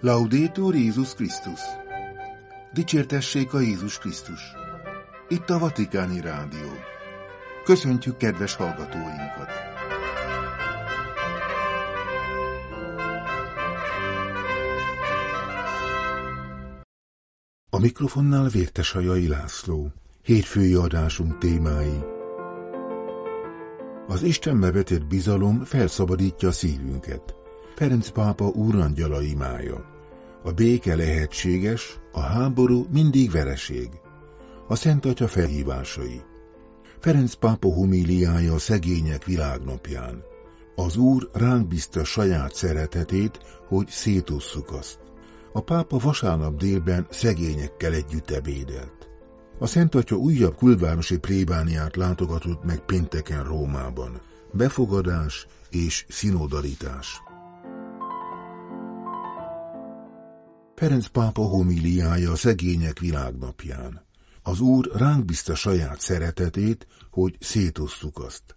Laudetur Jézus Krisztus! Dicsértessék a Jézus Krisztus! Itt a Vatikáni Rádió. Köszöntjük kedves hallgatóinkat! A mikrofonnál Vértesajai László. Hétfői adásunk témái. Az Istenbe vetett bizalom felszabadítja szívünket. Ferenc pápa úrangyala imája. A béke lehetséges, a háború mindig vereség. A Szent Atya felhívásai. Ferenc pápa homíliája a szegények világnapján. Az Úr ránk bízta saját szeretetét, hogy szétosszuk azt. A pápa vasárnap délben szegényekkel együtt ebédelt. A Szent Atya újabb külvárosi plébániát látogatott meg pénteken Rómában. Befogadás és szinodalitás. Ferenc pápa homíliája a szegények világnapján. Az Úr ránk bízta saját szeretetét, hogy szétosszuk azt.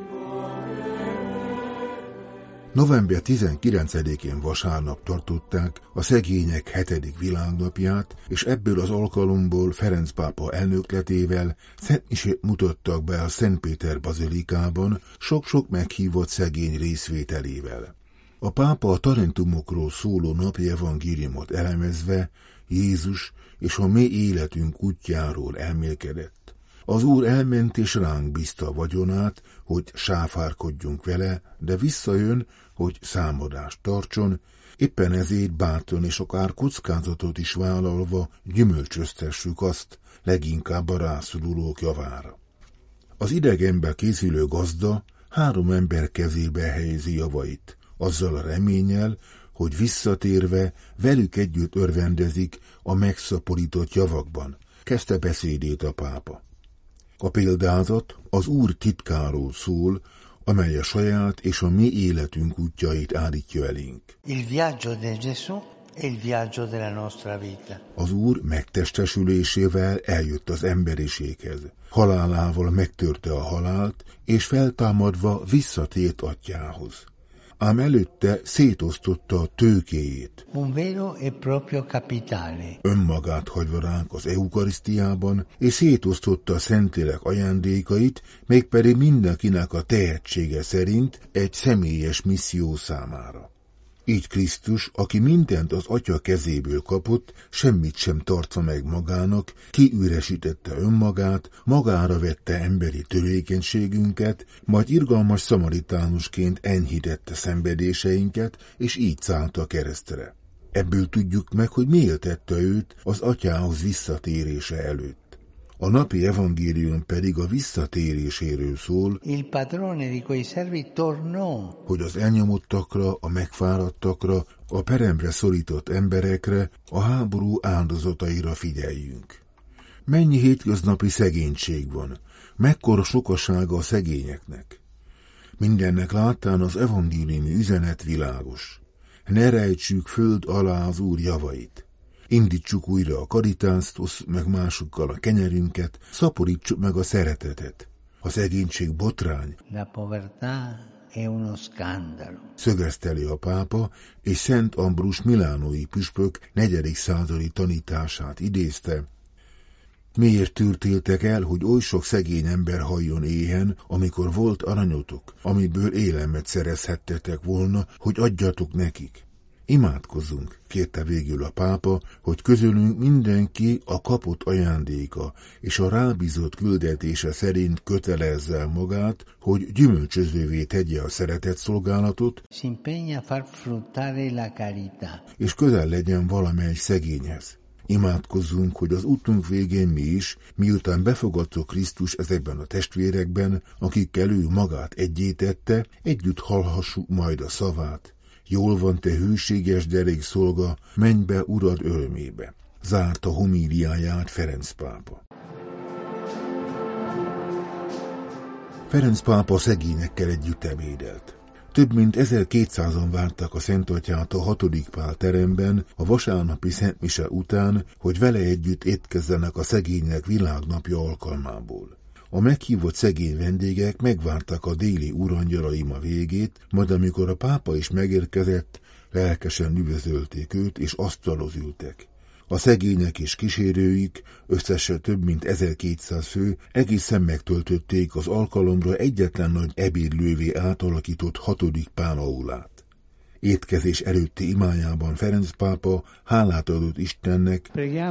November 19-én vasárnap tartották a szegények 7. világnapját, és ebből az alkalomból Ferenc pápa elnökletével szentmisét mutattak be a Szent Péter bazilikában sok-sok meghívott szegény részvételével. A pápa a talentumokról szóló napi evangéliumot elemezve Jézus és a mi életünk útjáról elmélkedett. Az Úr elment és ránk bízta a vagyonát, hogy sáfárkodjunk vele, de visszajön, hogy számadást tartson, éppen ezért bátran és akár kockázatot is vállalva gyümölcsöztessük azt, leginkább a rászorulók javára. Az idegenbe készülő gazda 3 ember kezébe helyezi javait, azzal a reménnyel, hogy visszatérve velük együtt örvendezik a megszaporított javakban, kezdte beszédét a pápa. A példázat az Úr titkáról szól, amely a saját és a mi életünk útjait állítja elénk. Az Úr megtestesülésével eljött az emberiséghez, halálával megtörte a halált, és feltámadva visszatért atyához. Ám előtte szétosztotta a tőkéjét. Önmagát hagyva ránk az eukarisztiában, és szétosztotta a Szentlélek ajándékait, mégpedig mindenkinek a tehetsége szerint egy személyes misszió számára. Így Krisztus, aki mindent az Atya kezéből kapott, semmit sem tartva meg magának, kiüresítette önmagát, magára vette emberi törékenységünket, majd irgalmas szamaritánusként enyhítette szenvedéseinket, és így szállt a keresztre. Ebből tudjuk meg, hogy miért tette őt az Atyához visszatérése előtt. A napi evangélium pedig a visszatéréséről szól, hogy az elnyomottakra, a megfáradtakra, a peremre szorított emberekre, a háború áldozataira figyeljünk. Mennyi hétköznapi szegénység van, mekkora sokasága a szegényeknek. Mindennek láttán az evangéliumi üzenet világos. Ne rejtsük föld alá az Úr javait. Indítsuk újra a karitást, osszuk meg másokkal a kenyerünket, szaporítsuk meg a szeretetet. A szegénység botrány, szögezteli a pápa, és Szent Ambrus milánói püspök 4. századi tanítását idézte. Miért tűrtétek el, hogy oly sok szegény ember halljon éhen, amikor volt aranyotok, amiből élelmet szerezhettetek volna, hogy adjatok nekik? Imádkozzunk, kérte végül a pápa, hogy közülünk mindenki a kapott ajándéka és a rábízott küldetése szerint kötelezze el magát, hogy gyümölcsözővé tegye a szeretetszolgálatot, és közel legyen valamely szegényhez. Imádkozzunk, hogy az útunk végén mi is, miután befogadtuk Krisztus ezekben a testvérekben, akikkel ő magát egyé tette, együtt hallhassuk majd a szavát. Jól van, te hűséges derékszolga, menj be Urad örömébe. Zárta homíliáját Ferenc pápa. Ferenc pápa szegényekkel együtt ebédelt. Több mint 1200-an vártak a Szent Atyát a 6. Pál teremben a vasárnapi szentmise után, hogy vele együtt étkezzenek a szegények világnapja alkalmából. A meghívott szegény vendégek megvárták a déli úrangyalaima végét, majd amikor a pápa is megérkezett, lelkesen üdvözölték őt, és asztalhoz ültek. A szegények és kísérőik, összesen több mint 1200 fő, egészen megtöltötték az alkalomra egyetlen nagy ebédlővé átalakított 6. Pál aulát. Étkezés előtti imájában Ferenc pápa hálát adott Istennek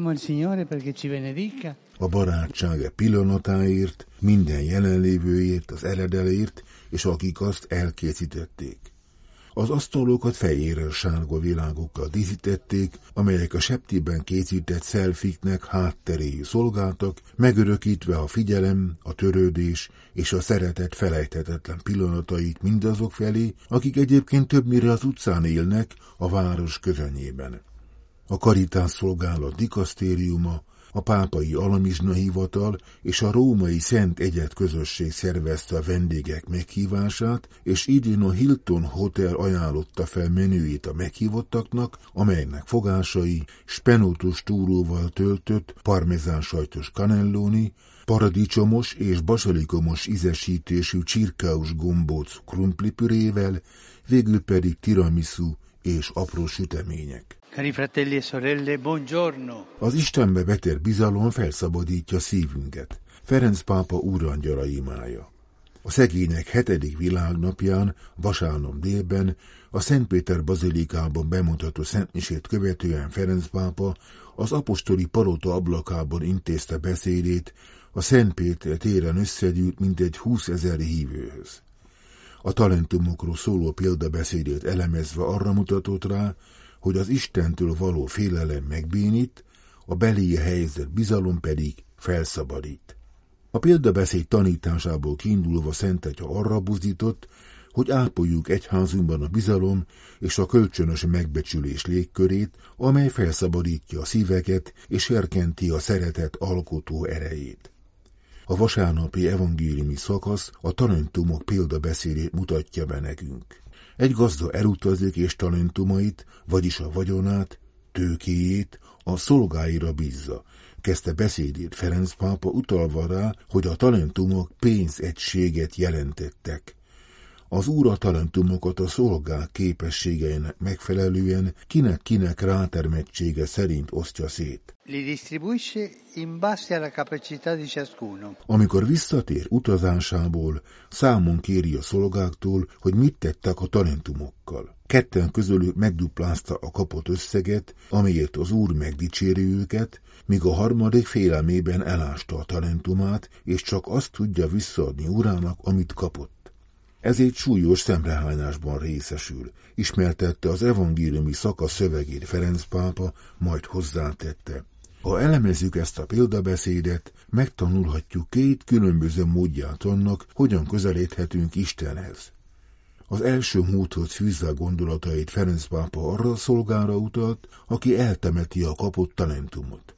a barátsága pillanatáért, minden jelenlévőért, az eledelért, és akik azt elkészítették. Az asztalokat fehér sárga világokkal díszítették, amelyek a septében készített szelfiknek hátteréül szolgáltak, megörökítve a figyelem, a törődés és a szeretet felejthetetlen pillanatait mindazok felé, akik egyébként többnyire az utcán élnek, a város közönyében. A Caritas szolgálat dikasztériuma, a pápai alamizsna hivatal és a római Szent Egyed közösség szervezte a vendégek meghívását, és idén a Hilton Hotel ajánlotta fel menüjét a meghívottaknak, amelynek fogásai spenótos túróval töltött parmezán sajtos cannelloni, paradicsomos és basalikomos ízesítésű csirkeus gombóc krumplipürével, végül pedig tiramisu és apró sütemények. Cari fratelli e sorelle, buongiorno! Az Istenbe vetett bizalom felszabadítja szívünket. Ferenc pápa úrangyala imája. A szegények 7. világnapján, vasárnap délben, a Szentpéter bazilikában bemutató szentmisét követően Ferenc pápa az apostoli palota ablakában intézte beszédét a Szentpéter téren összegyűlt mintegy 20 000 hívőhöz. A talentumokról szóló példabeszédét elemezve arra mutatott rá, hogy az Istentől való félelem megbénít, a beléje helyezett bizalom pedig felszabadít. A példabeszéd tanításából kiindulva Szent Atya arra buzdított, hogy ápoljuk egyházunkban a bizalom és a kölcsönös megbecsülés légkörét, amely felszabadítja a szíveket és serkenti a szeretet alkotó erejét. A vasárnapi evangéliumi szakasz a talentumok példabeszédét mutatja be nekünk. Egy gazda elutazik és talentumait, vagyis a vagyonát, tőkéjét a szolgáira bízza. Kezdte beszédét Ferenc pápa utalva rá, hogy a talentumok pénzegységet jelentettek. Az Úr a talentumokat a szolgák képességeinek megfelelően kinek rátermettsége szerint osztja szét. Li distribuisce in base alla capacità di ciascuno. Amikor visszatér utazásából, számon kéri a szolgáktól, hogy mit tettek a talentumokkal. 2 közülük megduplázta a kapott összeget, amelyet az Úr megdicséri őket, míg a 3. félelmében elásta a talentumát, és csak azt tudja visszaadni urának, amit kapott. Ezért súlyos szemrehányásban részesül, ismertette az evangéliumi szakasz szövegét Ferenc pápa, majd hozzátette. Ha elemezzük ezt a példabeszédet, megtanulhatjuk 2 különböző módját annak, hogyan közelíthetünk Istenhez. Az első módhoz fűzve gondolatait Ferenc pápa arra a szolgára utalt, aki eltemeti a kapott talentumot.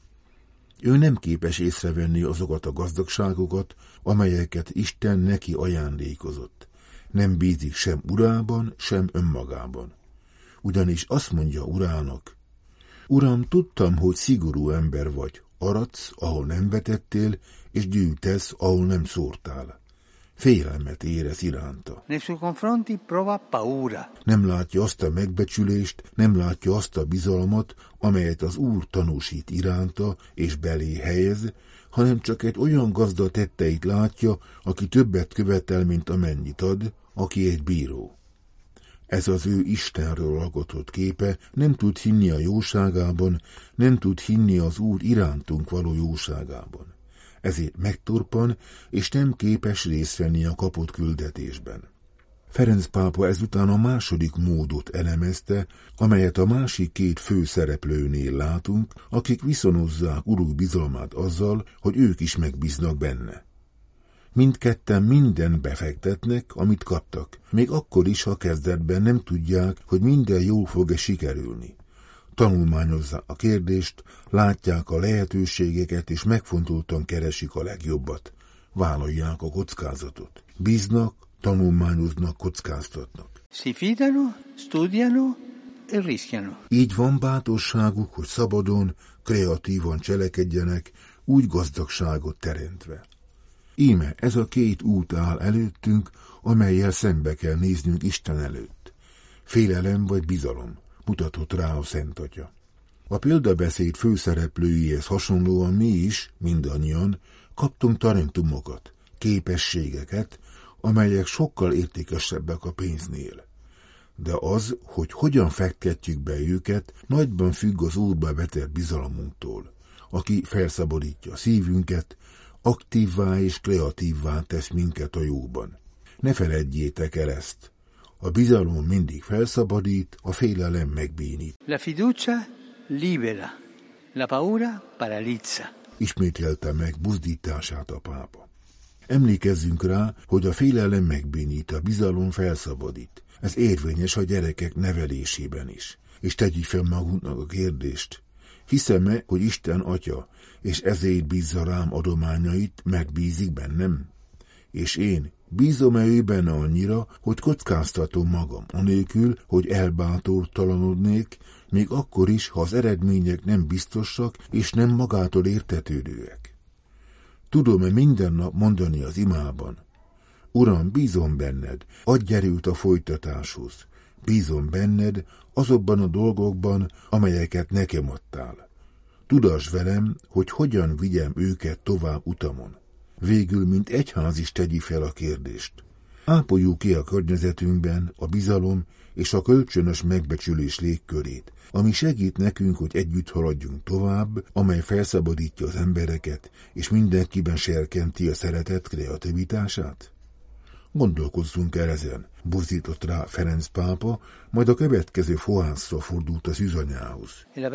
Ő nem képes észrevenni azokat a gazdagságokat, amelyeket Isten neki ajándékozott. Nem bízik sem urában, sem önmagában. Ugyanis azt mondja urának, Uram, tudtam, hogy szigorú ember vagy, aradsz, ahol nem vetettél, és gyűjtesz, ahol nem szórtál. Félelmet érez iránta. Nem látja azt a megbecsülést, nem látja azt a bizalmat, amelyet az Úr tanúsít iránta és belé helyez, hanem csak egy olyan gazda tetteit látja, aki többet követel, mint amennyit ad, aki egy bíró. Ez az ő Istenről alkotott képe, nem tud hinni a jóságában, nem tud hinni az Úr irántunk való jóságában. Ezért megtorpan, és nem képes részt venni a kapott küldetésben. Ferenc pápa ezután a második módot elemezte, amelyet a másik 2 főszereplőnél látunk, akik viszonozzák uruk bizalmát azzal, hogy ők is megbíznak benne. Mindketten mindent befektetnek, amit kaptak, még akkor is, ha kezdetben nem tudják, hogy minden jól fog-e sikerülni. Tanulmányozzák a kérdést, látják a lehetőségeket, és megfontoltan keresik a legjobbat. Vállalják a kockázatot. Bíznak, tanulmányoznak, kockáztatnak. Si fidano, studiano e rischiano. Így van bátorságuk, hogy szabadon, kreatívan cselekedjenek, úgy gazdagságot teremtve. Íme ez a 2 út áll előttünk, amellyel szembe kell néznünk Isten előtt. Félelem vagy bizalom, mutatott rá a Szent Atya. A példabeszéd főszereplőihez hasonlóan mi is, mindannyian, kaptunk talentumokat, képességeket, amelyek sokkal értékesebbek a pénznél. De az, hogy hogyan fektetjük be őket, nagyban függ az Úrba vetett bizalmunktól, aki felszabadítja a szívünket, aktívvá és kreatívvá tesz minket a jóban. Ne feledjétek el ezt. A bizalom mindig felszabadít, a félelem megbénít. La fiducia libera, la paura paralizza. Ismételte meg buzdítását a pápa. Emlékezzünk rá, hogy a félelem megbénít, a bizalom felszabadít. Ez érvényes a gyerekek nevelésében is. És tegyük fel magunknak a kérdést. Hiszem-e, hogy Isten Atya, és ezért bízza rám adományait, megbízik bennem? És én bízom-e ő benne annyira, hogy kockáztatom magam, anélkül, hogy elbátortalanodnék, még akkor is, ha az eredmények nem biztosak és nem magától értetődőek? Tudom-e minden nap mondani az imában? Uram, bízom benned, adj erőt a folytatáshoz. Bízom benned azokban a dolgokban, amelyeket nekem adtál. Tudass velem, hogy hogyan vigyem őket tovább utamon. Végül, mint egyház is tegyi fel a kérdést. Ápoljuk ki a környezetünkben a bizalom és a kölcsönös megbecsülés légkörét, ami segít nekünk, hogy együtt haladjunk tovább, amely felszabadítja az embereket, és mindenkiben serkenti a szeretet kreativitását? Gondolkozzunk el ezen, buzdított rá Ferenc pápa, majd a következő fohászra fordult az Szűzanyához.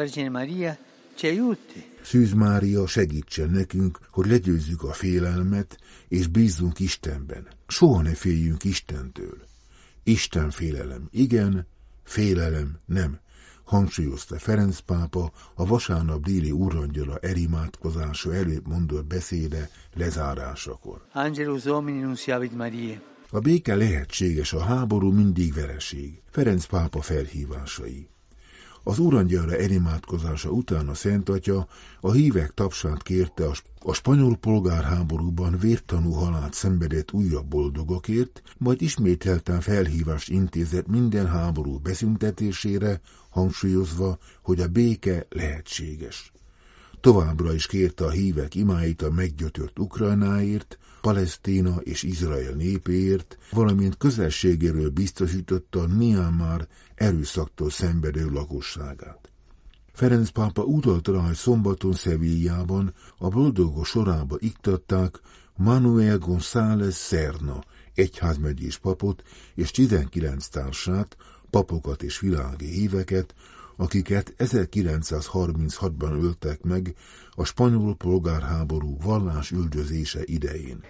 Szűz Mária segítsen nekünk, hogy legyőzzük a félelmet, és bízzunk Istenben. Soha ne féljünk Istentől. Isten félelem igen, félelem nem, hangsúlyozta Ferenc pápa a vasárnap déli úrangyala elimádkozása előtt mondott beszéde lezárásakor. Angelus Domini nunciavit Mariae. A béke lehetséges, a háború mindig vereség. Ferenc pápa felhívásai. Az úrangyalra elimádkozása után a Szent Atya a hívek tapsát kérte a spanyol polgárháborúban vértanú halált szenvedett újabb boldogokért, majd ismételten felhívást intézett minden háború beszüntetésére, hangsúlyozva, hogy a béke lehetséges. Továbbra is kérte a hívek imáit a meggyötört Ukrajnáért, Palesztina és Izrael népéért, valamint közelségéről biztosította Myanmar erőszaktól szenvedő lakosságát. Ferenc pápa utalt rá, hogy szombaton Sevillában a boldogok sorába iktatták Manuel González Serna, egyházmegyés papot és 19 társát, papokat és világi híveket, akiket 1936-ban öltek meg a spanyol polgárháború vallásüldözése idején.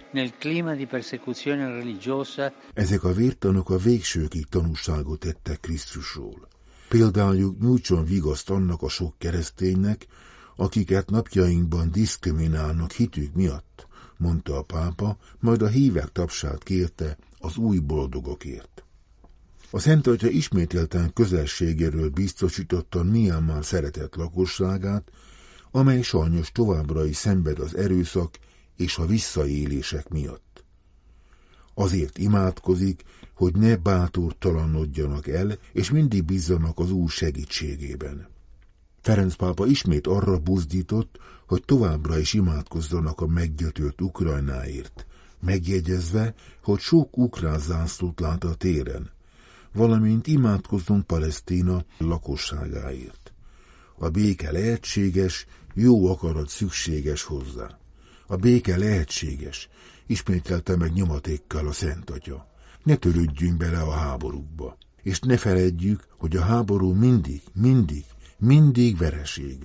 Ezek a vértanúk a végsőkig tanúságot tettek Krisztusról. Például nyújtson vigaszt annak a sok kereszténynek, akiket napjainkban diszkriminálnak hitük miatt, mondta a pápa, majd a hívek tapsát kérte az új boldogokért. A Szent Atya ismételten közelségéről biztosította Myanmar szeretett lakosságát, amely sajnos továbbra is szenved az erőszak és a visszaélések miatt. Azért imádkozik, hogy ne bátortalanodjanak el, és mindig bízzanak az Úr segítségében. Ferenc pápa ismét arra buzdított, hogy továbbra is imádkozzanak a meggyötört Ukrajnáért, megjegyezve, hogy sok ukrán zászlót lát a téren, valamint imádkozzon Palesztina lakosságáért. A béke lehetséges, jó akarat szükséges hozzá. A béke lehetséges, ismételte meg nyomatékkal a Szent Atya. Ne törődjünk bele a háborúkba, és ne feledjük, hogy a háború mindig vereség.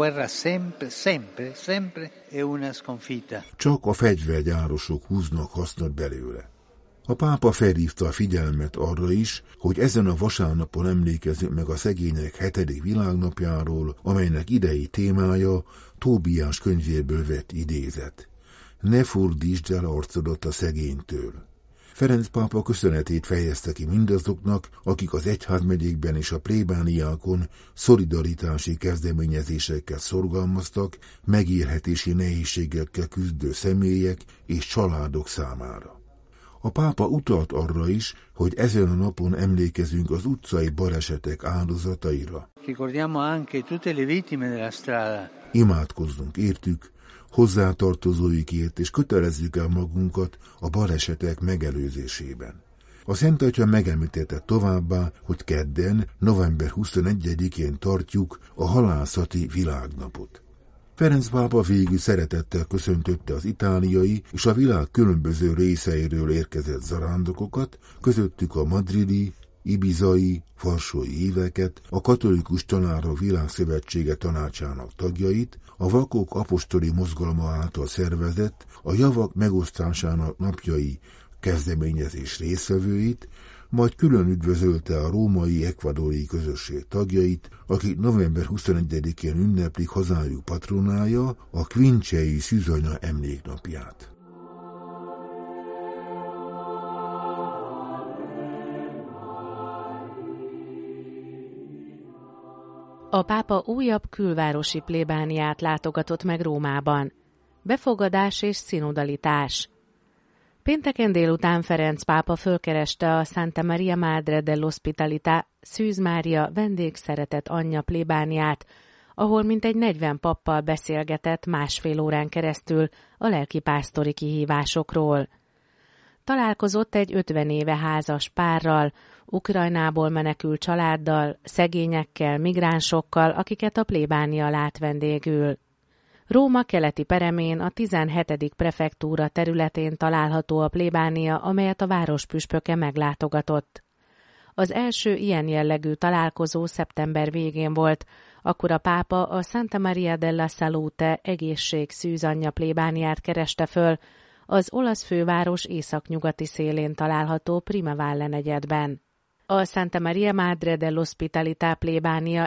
Csak a fegyvergyárosok húznak hasznot belőle. A pápa felhívta a figyelmet arra is, hogy ezen a vasárnapon emlékezzünk meg a szegények 7. világnapjáról, amelynek idei témája Tóbiás könyvéből vett idézet. Ne fordítsd el arcodat a szegénytől. Ferenc pápa köszönetét fejezte ki mindazoknak, akik az egyházmegyékben és a plébániákon szolidaritási kezdeményezésekkel szorgalmaztak, megélhetési nehézségekkel küzdő személyek és családok számára. A pápa utalt arra is, hogy ezen a napon emlékezünk az utcai balesetek áldozataira. Imádkozzunk értük, hozzátartozóikért, és kötelezzük el magunkat a balesetek megelőzésében. A Szent Atya megemlítette továbbá, hogy kedden, november 21-én tartjuk a halászati világnapot. Ferenc pápa végül szeretettel köszöntötte az itáliai és a világ különböző részeiről érkezett zarándokokat, közöttük a madridi, ibizai, varsói éveket, a Katolikus Tanárok Világszövetsége tanácsának tagjait, a Vakok apostoli mozgalma által szervezett a javak megosztásának napjai kezdeményezés résztvevőit, majd külön üdvözölte a római ekvadori közösség tagjait, akik november 21-én ünneplik hazájuk patronája, a Quincei szűzanya emléknapját. A pápa újabb külvárosi plébániát látogatott meg Rómában. Befogadás és szinodalitás. Pénteken délután Ferenc pápa fölkereste a Santa Maria Madre dell'Ospitalità Szűz Mária vendégszeretett anyja plébániát, ahol mintegy 40 pappal beszélgetett másfél órán keresztül a lelkipásztori kihívásokról. Találkozott egy 50 éve házas párral, Ukrajnából menekült családdal, szegényekkel, migránsokkal, akiket a plébánia lát vendégül. Róma keleti peremén a 17. prefektúra területén található a plébánia, amelyet a várospüspöke meglátogatott. Az első ilyen jellegű találkozó szeptember végén volt, akkor a pápa a Santa Maria della Salute egészségszűzanyja plébániát kereste föl, az olasz főváros északnyugati szélén található Primavalle negyedben. A Santa Maria Madre dell'Ospitalità plébánia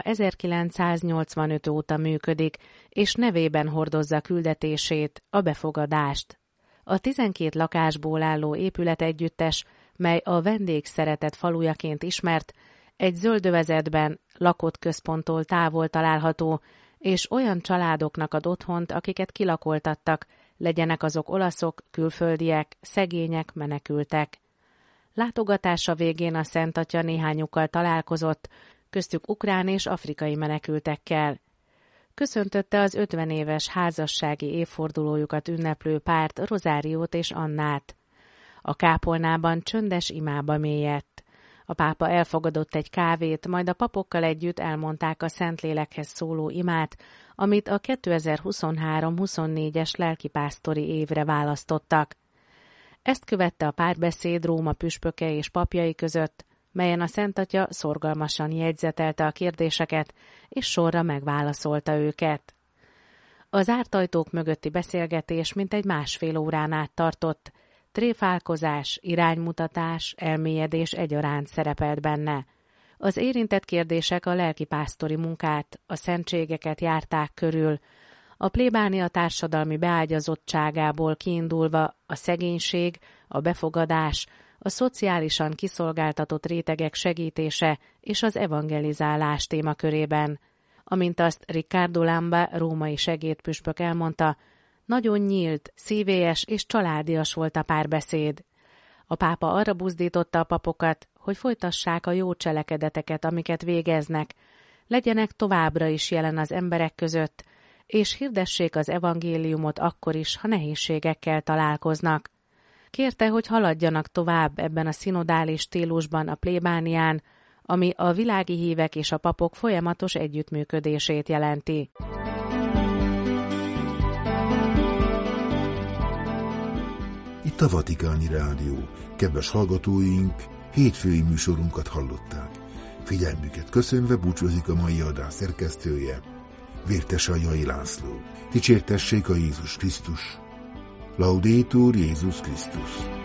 1985 óta működik, és nevében hordozza küldetését, a befogadást. A 12 lakásból álló épületegyüttes, mely a vendégszeretet falujaként ismert, egy zöldövezetben, lakott központtól távol található, és olyan családoknak ad otthont, akiket kilakoltattak, legyenek azok olaszok, külföldiek, szegények, menekültek. Látogatása végén a Szent Atya néhányukkal találkozott, köztük ukrán és afrikai menekültekkel. Köszöntötte az 50 éves házassági évfordulójukat ünneplő párt, Rozáriót és Annát. A kápolnában csöndes imába mélyedt. A pápa elfogadott egy kávét, majd a papokkal együtt elmondták a Szentlélekhez szóló imát, amit a 2023-24-es lelkipásztori évre választottak. Ezt követte a párbeszéd Róma püspöke és papjai között, melyen a Szent Atya szorgalmasan jegyzetelte a kérdéseket, és sorra megválaszolta őket. Az zárt ajtók mögötti beszélgetés mintegy másfél órán át tartott, tréfálkozás, iránymutatás, elmélyedés egyaránt szerepelt benne. Az érintett kérdések a lelkipásztori munkát, a szentségeket járták körül, a plébánia társadalmi beágyazottságából kiindulva a szegénység, a befogadás, a szociálisan kiszolgáltatott rétegek segítése és az evangelizálás témakörében. Amint azt Riccardo Lamba, római segédpüspök elmondta, nagyon nyílt, szívélyes és családias volt a párbeszéd. A pápa arra buzdította a papokat, hogy folytassák a jó cselekedeteket, amiket végeznek, legyenek továbbra is jelen az emberek között, és hirdessék az evangéliumot akkor is, ha nehézségekkel találkoznak. Kérte, hogy haladjanak tovább ebben a szinodális stílusban a plébánián, ami a világi hívek és a papok folyamatos együttműködését jelenti. Itt a Vatikáni Rádió. Kedves hallgatóink, hétfői műsorunkat hallották. Figyelmüket köszönve búcsúzik a mai adás szerkesztője, Vértesajai László. Dicsértessék a Jézus Krisztus! Laudetur Jézus Krisztus!